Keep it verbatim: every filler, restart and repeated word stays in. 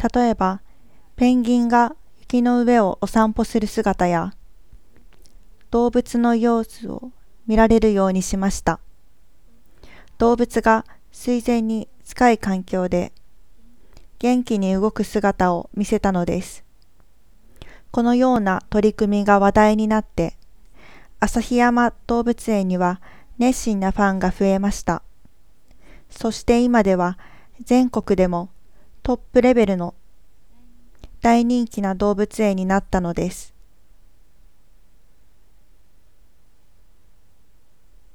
例えば、ペンギンが雪の上をお散歩する姿や、動物の様子を見られるようにしました。動物が水前に近い環境で元気に動く姿を見せたのです。このような取り組みが話題になって、旭山動物園には熱心なファンが増えました。そして今では全国でもトップレベルの大人気な動物園になったのです。